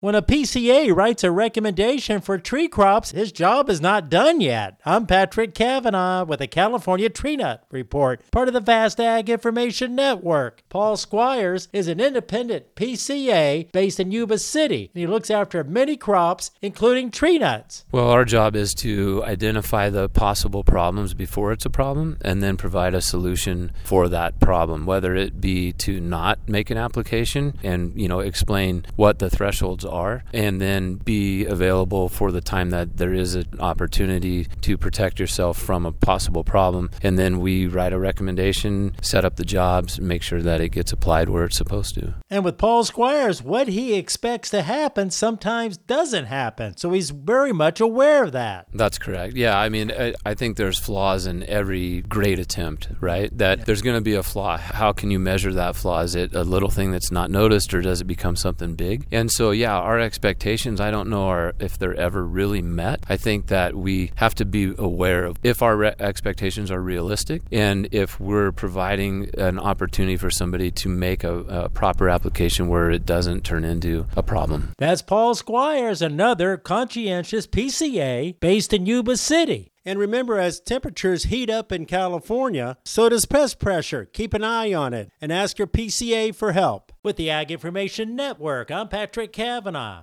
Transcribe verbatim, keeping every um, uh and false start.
When a P C A writes a recommendation for tree crops, his job is not done yet. I'm Patrick Kavanaugh with the California Tree Nut Report, part of the Vast Ag Information Network. Paul Squires is an independent P C A based in Yuba City, and he looks after many crops, including tree nuts. Well, our job is to identify the possible problems before it's a problem and then provide a solution for that problem, whether it be to not make an application and, you know, explain what the thresholds are. are, and then be available for the time that there is an opportunity to protect yourself from a possible problem. And then we write a recommendation, set up the jobs, make sure that it gets applied where it's supposed to. And with Paul Squires, what he expects to happen sometimes doesn't happen. So he's very much aware of that. That's correct. Yeah, I mean, I, I think there's flaws in every great attempt, right? That yeah. There's going to be a flaw. How can you measure that flaw? Is it a little thing that's not noticed, or does it become something big? And so, yeah, our expectations, I don't know are, if they're ever really met. I think that we have to be aware of if our re- expectations are realistic and if we're providing an opportunity for somebody to make a, a proper application where it doesn't turn into a problem. That's Paul Squires, another conscientious P C A based in Yuba City. And remember, as temperatures heat up in California, so does pest pressure. Keep an eye on it and ask your P C A for help. With the Ag Information Network, I'm Patrick Kavanaugh.